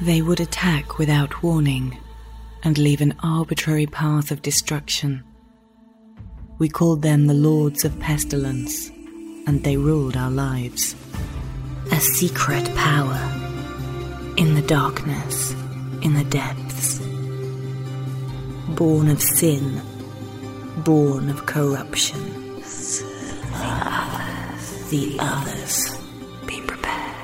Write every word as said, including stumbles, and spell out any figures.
They would attack without warning and leave an arbitrary path of destruction. We called them the Lords of Pestilence, and they ruled our lives. A secret power, in the darkness, in the depths. Born of sin, born of corruption. The others. The others. Be prepared.